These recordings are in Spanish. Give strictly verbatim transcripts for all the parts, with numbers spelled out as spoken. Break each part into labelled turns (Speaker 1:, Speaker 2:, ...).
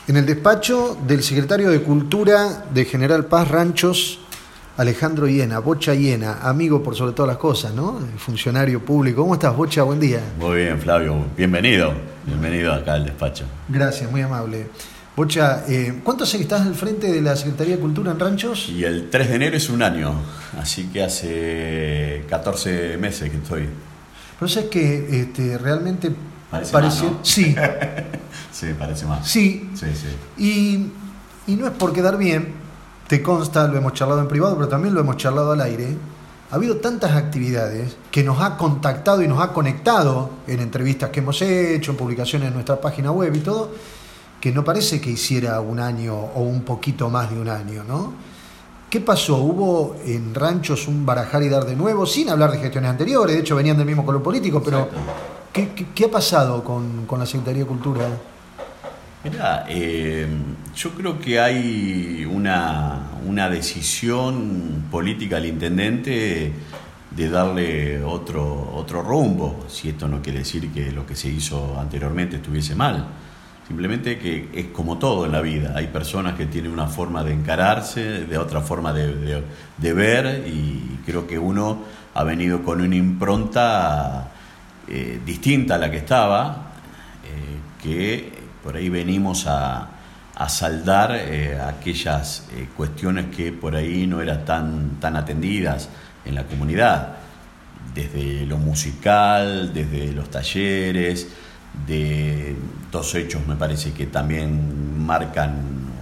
Speaker 1: En el despacho del secretario de Cultura de General Paz Ranchos, Alejandro Hiena, Bocha Hiena, amigo por sobre todas las cosas, ¿no? Funcionario público. ¿Cómo estás, Bocha? Buen día.
Speaker 2: Muy bien, Flavio. Bienvenido. Bienvenido acá al despacho.
Speaker 1: Gracias, muy amable. Bocha, eh, ¿cuánto hace que estás al frente de la Secretaría de Cultura en Ranchos?
Speaker 2: Y el tres de enero es un año, así que hace catorce meses que estoy.
Speaker 1: Pero sabes que este, realmente
Speaker 2: parece,
Speaker 1: parece
Speaker 2: más, ¿no?
Speaker 1: Sí.
Speaker 2: Sí, parece más.
Speaker 1: Sí.
Speaker 2: Sí, sí.
Speaker 1: Y, y no es por quedar bien, te consta, lo hemos charlado en privado, pero también lo hemos charlado al aire. Ha habido tantas actividades que nos ha contactado y nos ha conectado en entrevistas que hemos hecho, en publicaciones en nuestra página web y todo, que no parece que hiciera un año o un poquito más de un año, ¿no? ¿Qué pasó? ¿Hubo en Ranchos un barajar y dar de nuevo, sin hablar de gestiones anteriores? De hecho, venían del mismo color político, pero ¿qué, qué, qué ha pasado con, con la Secretaría de Cultura?
Speaker 2: Mirá, eh, yo creo que hay una, una decisión política del intendente de darle otro, otro rumbo, si esto no quiere decir que lo que se hizo anteriormente estuviese mal. Simplemente que es como todo en la vida, hay personas que tienen una forma de encararse, de otra forma de, de, de ver, y creo que uno ha venido con una impronta eh, distinta a la que estaba, eh, que por ahí venimos a, a saldar eh, aquellas eh, cuestiones que por ahí no eran tan, tan atendidas en la comunidad, desde lo musical, desde los talleres, de dos hechos me parece que también marcan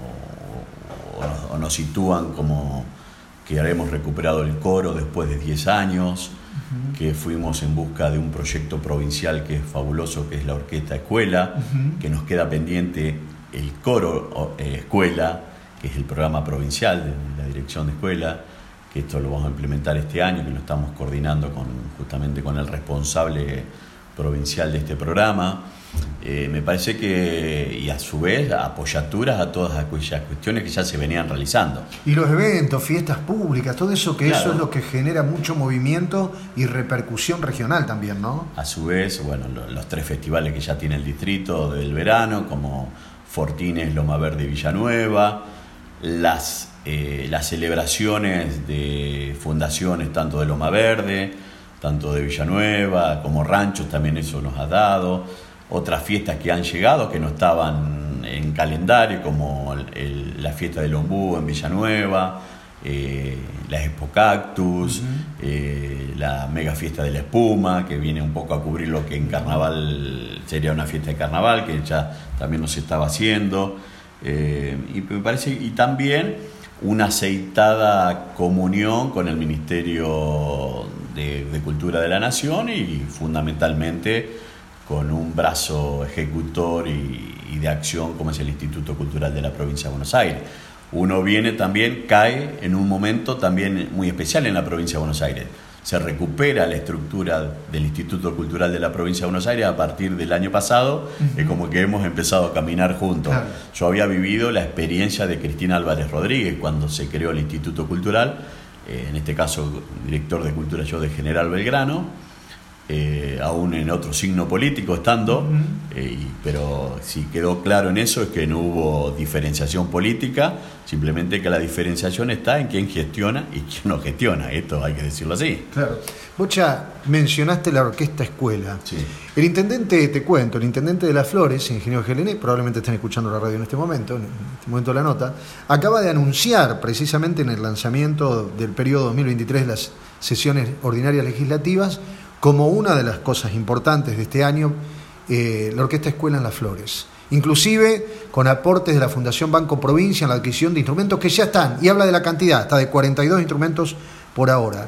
Speaker 2: o, o, nos, o nos sitúan como que hemos recuperado el coro después de diez años, uh-huh. que fuimos en busca de un proyecto provincial que es fabuloso, que es la Orquesta Escuela, uh-huh. que nos queda pendiente el coro eh, Escuela, que es el programa provincial de la Dirección de Escuela, que esto lo vamos a implementar este año, que lo estamos coordinando con, justamente con el responsable provincial de este programa. Eh, me parece que, y a su vez, apoyaturas a todas aquellas cuestiones que ya se venían realizando.
Speaker 1: Y los eventos, fiestas públicas, todo eso, que claro. Eso es lo que genera mucho movimiento y repercusión regional también, ¿no?
Speaker 2: A su vez, bueno, lo, los tres festivales que ya tiene el distrito del verano, como Fortines, Loma Verde y Villanueva, las, eh, las celebraciones de fundaciones tanto de Loma Verde, tanto de Villanueva como Ranchos, también eso nos ha dado. Otras fiestas que han llegado que no estaban en calendario, como el, el, la fiesta del Ombú en Villanueva, eh, la Expo Cactus, uh-huh. eh, la mega fiesta de la espuma, que viene un poco a cubrir lo que en carnaval sería una fiesta de carnaval, que ya también nos estaba haciendo. Eh, y me parece, y también una aceitada comunión con el Ministerio de, de Cultura de la Nación y fundamentalmente con un brazo ejecutor y, y de acción como es el Instituto Cultural de la Provincia de Buenos Aires. Uno viene también, cae en un momento también muy especial en la Provincia de Buenos Aires. Se recupera la estructura del Instituto Cultural de la Provincia de Buenos Aires a partir del año pasado, uh-huh. es como que hemos empezado a caminar juntos. Claro. Yo había vivido la experiencia de Cristina Álvarez Rodríguez cuando se creó el Instituto Cultural, eh, en este caso director de Cultura yo de General Belgrano, eh, aún en otro signo político estando, uh-huh. eh, y, pero si quedó claro en eso es que no hubo diferenciación política, simplemente que la diferenciación está en quién gestiona y quién no gestiona, esto hay que decirlo así.
Speaker 1: Claro. Bocha, mencionaste la Orquesta Escuela.
Speaker 2: Sí.
Speaker 1: El intendente, te cuento, el intendente de Las Flores, ingeniero Gelené, probablemente estén escuchando la radio en este momento, en este momento de la nota, acaba de anunciar precisamente en el lanzamiento del periodo dos mil veintitrés de las sesiones ordinarias legislativas, como una de las cosas importantes de este año, eh, la Orquesta Escuela en Las Flores. Inclusive con aportes de la Fundación Banco Provincia en la adquisición de instrumentos que ya están, y habla de la cantidad, está de cuarenta y dos instrumentos por ahora.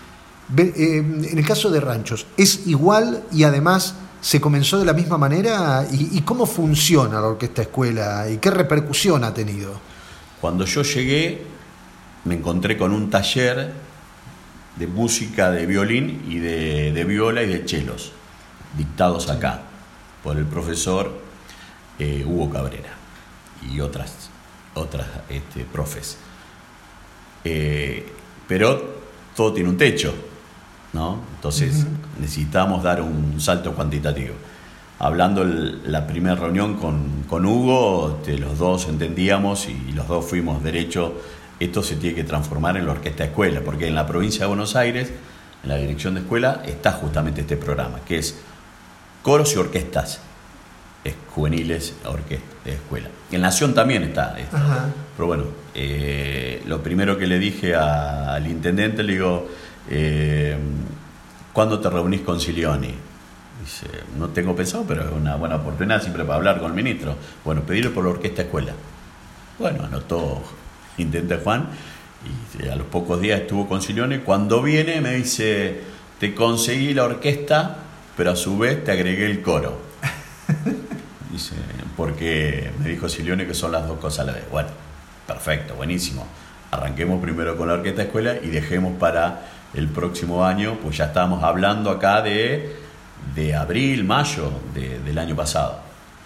Speaker 1: Eh, en el caso de Ranchos, ¿es igual y además se comenzó de la misma manera? ¿Y, y cómo funciona la Orquesta Escuela? ¿Y qué repercusión ha tenido?
Speaker 2: Cuando yo llegué, me encontré con un taller de música de violín y de, de viola y de chelos, dictados acá por el profesor eh, Hugo Cabrera y otras, otras este, profes. Eh, pero todo tiene un techo, ¿no? Entonces uh-huh. necesitamos dar un salto cuantitativo. hablando el, la primera reunión con, con Hugo, este, los dos entendíamos y, y los dos fuimos derecho, esto se tiene que transformar en la orquesta escuela, porque en la provincia de Buenos Aires, en la dirección de escuela, está justamente este programa, que es coros y orquestas juveniles, orquesta, de escuela. En Nación también está esto.
Speaker 1: Ajá.
Speaker 2: Pero bueno, eh, lo primero que le dije a, al intendente, le digo, eh, ¿cuándo te reunís con Silioni? Dice, no tengo pensado, pero es una buena oportunidad siempre para hablar con el ministro. Bueno, pedirle por la orquesta escuela. Bueno, anotó intendente Juan, y a los pocos días estuvo con Silioni. Cuando viene me dice, te conseguí la orquesta, pero a su vez te agregué el coro. Dice, porque me dijo Silioni que son las dos cosas a la vez. Bueno, perfecto, buenísimo. Arranquemos primero con la orquesta escuela y dejemos para el próximo año, pues ya estábamos hablando acá de, de abril, mayo de, del año pasado.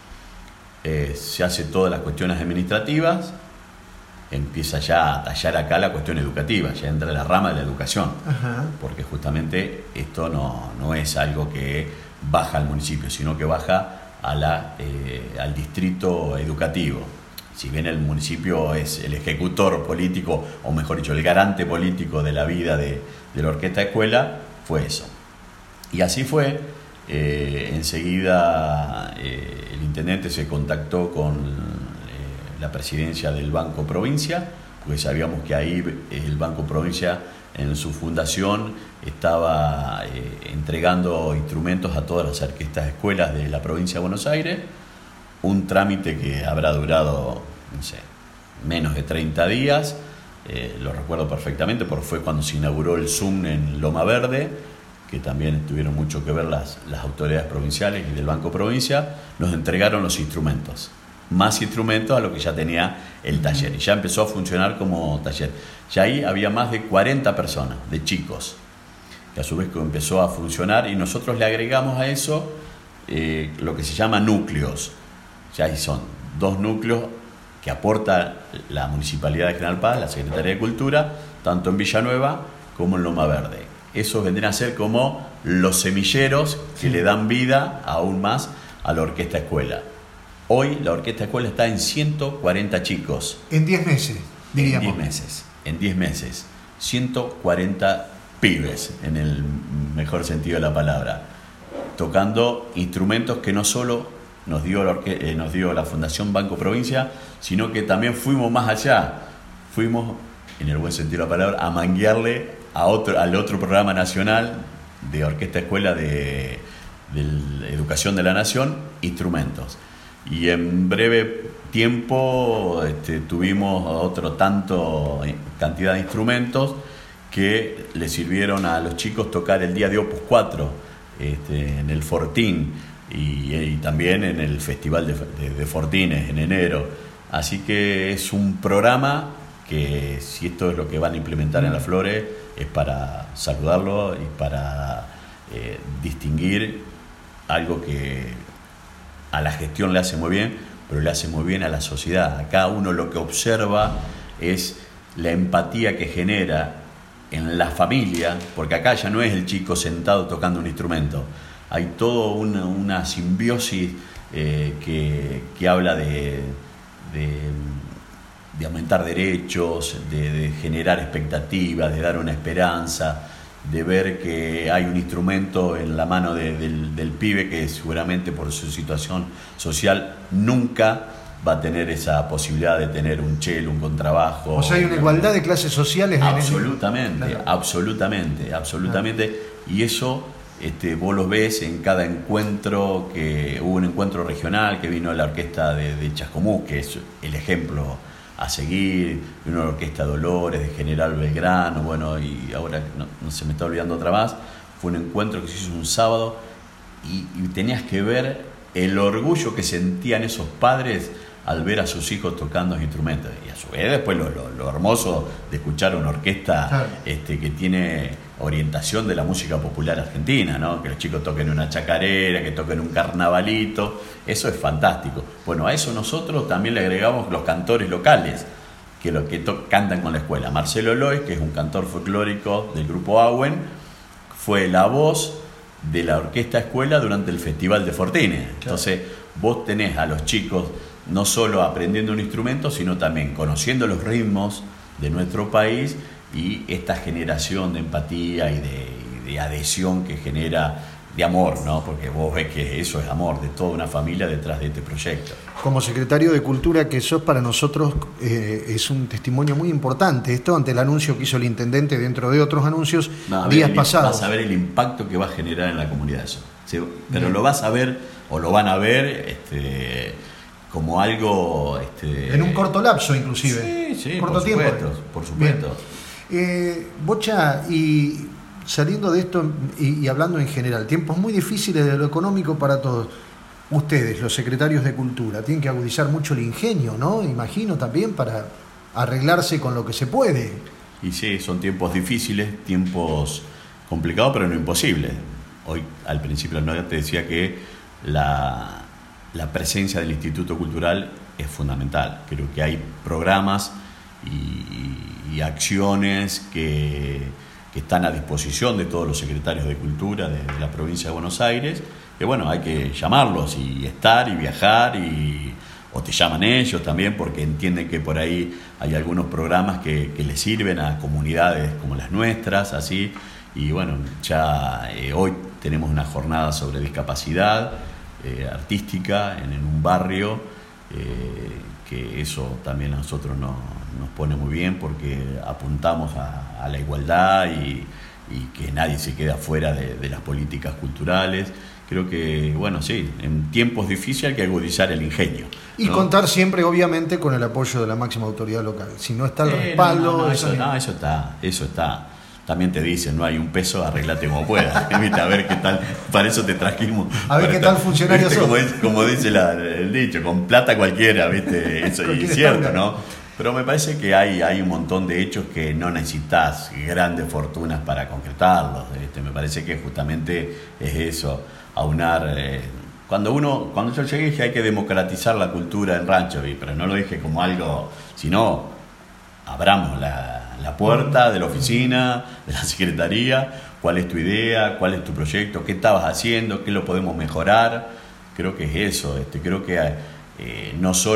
Speaker 2: Eh, se hace todas las cuestiones administrativas, empieza ya a tallar acá la cuestión educativa, ya entra la rama de la educación. Ajá. Porque justamente esto no, no es algo que baja al municipio, sino que baja a la, eh, al distrito educativo. Si bien el municipio es el ejecutor político, o mejor dicho, el garante político de la vida de, de la orquesta escuela, fue eso. Y así fue. Eh, enseguida eh, el intendente se contactó con eh, la presidencia del Banco Provincia, porque sabíamos que ahí el Banco Provincia, en su fundación, estaba eh, entregando instrumentos a todas las orquestas escuelas de la provincia de Buenos Aires, un trámite que habrá durado, no sé, menos de treinta días, eh, lo recuerdo perfectamente porque fue cuando se inauguró el Zoom en Loma Verde, que también tuvieron mucho que ver las, las autoridades provinciales y del Banco Provincia, nos entregaron los instrumentos. Más instrumentos a lo que ya tenía el taller, y ya empezó a funcionar como taller. Ya ahí había más de cuarenta personas, de chicos, que a su vez empezó a funcionar, y nosotros le agregamos a eso eh, lo que se llama núcleos. Ya ahí son dos núcleos que aporta la Municipalidad de General Paz, la Secretaría de Cultura, tanto en Villanueva como en Loma Verde. Esos vendrían a ser como los semilleros que sí le dan vida aún más a la orquesta escuela. Hoy la orquesta escuela está en ciento cuarenta chicos.
Speaker 1: En diez meses, diríamos.
Speaker 2: En diez meses. En diez meses. ciento cuarenta pibes, en el mejor sentido de la palabra. Tocando instrumentos que no solo nos dio la, orque- eh, nos dio la Fundación Banco Provincia, sino que también fuimos más allá. Fuimos, en el buen sentido de la palabra, a manguearle a otro, al otro programa nacional de Orquesta Escuela de, de Educación de la Nación, instrumentos. Y en breve tiempo este, tuvimos otro tanto cantidad de instrumentos que le sirvieron a los chicos tocar el día de Opus cuatro este, en el Fortín y, y también en el Festival de, de, de Fortines en enero. Así que es un programa que, si esto es lo que van a implementar en Las Flores, es para saludarlo y para eh, distinguir algo que a la gestión le hace muy bien, pero le hace muy bien a la sociedad. Acá uno lo que observa es la empatía que genera en la familia, porque acá ya no es el chico sentado tocando un instrumento, hay toda una, una simbiosis eh, que, que habla de, de, de aumentar derechos, de, de generar expectativas, de dar una esperanza, de ver que hay un instrumento en la mano de, del, del pibe que seguramente por su situación social nunca va a tener esa posibilidad de tener un cello, un contrabajo.
Speaker 1: O sea, hay una igualdad de clases sociales.
Speaker 2: Absolutamente,
Speaker 1: en el... claro.
Speaker 2: absolutamente, absolutamente. Claro. Y eso este, vos lo ves en cada encuentro, que hubo un encuentro regional que vino la orquesta de, de Chascomús, que es el ejemplo a seguir, una orquesta Dolores, de General Belgrano, bueno, y ahora no, no se me está olvidando otra más. Fue un encuentro que se hizo un sábado y, y tenías que ver el orgullo que sentían esos padres al ver a sus hijos tocando los instrumentos, y a su vez después lo, lo, lo hermoso de escuchar una orquesta claro. este, que tiene orientación de la música popular argentina, ¿no? Que los chicos toquen una chacarera, que toquen un carnavalito, eso es fantástico. Bueno, a eso nosotros también le agregamos los cantores locales, que lo que to- cantan con la escuela. Marcelo Lois, que es un cantor folclórico del grupo Awen, fue la voz de la orquesta escuela durante el Festival de Fortines. Entonces vos tenés a los chicos no solo aprendiendo un instrumento, sino también conociendo los ritmos de nuestro país y esta generación de empatía y de, y de adhesión que genera, de amor, ¿no? Porque vos ves que eso es amor, de toda una familia detrás de este proyecto.
Speaker 1: Como secretario de Cultura que sos, para nosotros eh, es un testimonio muy importante esto ante el anuncio que hizo el intendente dentro de otros anuncios
Speaker 2: no,
Speaker 1: días
Speaker 2: ver,
Speaker 1: pasados.
Speaker 2: Vas a ver el impacto que va a generar en la comunidad eso. ¿Sí? Pero Bien. Lo vas a ver, o lo van a ver este, como algo... Este,
Speaker 1: en un corto lapso inclusive.
Speaker 2: Sí, sí,
Speaker 1: corto
Speaker 2: por
Speaker 1: tiempo.
Speaker 2: supuesto, por supuesto.
Speaker 1: Eh, Bocha, y saliendo de esto y, y hablando en general, tiempos muy difíciles de lo económico para todos. Ustedes, los secretarios de Cultura, tienen que agudizar mucho el ingenio, ¿no? Imagino también para arreglarse con lo que se puede.
Speaker 2: Y sí, son tiempos difíciles, tiempos complicados, pero no imposibles. Hoy, al principio no te decía que la, la presencia del Instituto Cultural es fundamental. Creo que hay programas y, y acciones que, que están a disposición de todos los secretarios de Cultura de, de la provincia de Buenos Aires, que bueno, hay que llamarlos y estar y viajar, y, o te llaman ellos también porque entienden que por ahí hay algunos programas que, que les sirven a comunidades como las nuestras, así, y bueno, ya eh, hoy tenemos una jornada sobre discapacidad eh, artística en, en un barrio, eh, que eso también a nosotros no, nos pone muy bien porque apuntamos a, a la igualdad y, y que nadie se quede afuera de, de las políticas culturales. Creo que, bueno, sí, en tiempos difíciles hay que agudizar el ingenio,
Speaker 1: ¿no? Y contar siempre, obviamente, con el apoyo de la máxima autoridad local. Si no está el eh, respaldo...
Speaker 2: No, no, no,
Speaker 1: eso,
Speaker 2: eso, no, eso está, eso está. También te dicen, no hay un peso, arreglate como puedas. A ver qué tal, para eso te trajimos.
Speaker 1: A ver qué tal funcionario sos.
Speaker 2: Como, como dice la, el dicho, con plata cualquiera, ¿viste? Eso y es cierto, ¿no? Pero me parece que hay, hay un montón de hechos que no necesitas grandes fortunas para concretarlos. Este, me parece que justamente es eso, aunar. Eh, cuando uno, cuando yo llegué dije hay que democratizar la cultura en Rancho, pero no lo dije como algo, sino abramos la, la puerta de la oficina, de la secretaría, cuál es tu idea, cuál es tu proyecto, qué estabas haciendo, qué lo podemos mejorar. Creo que es eso, este, creo que eh, no solo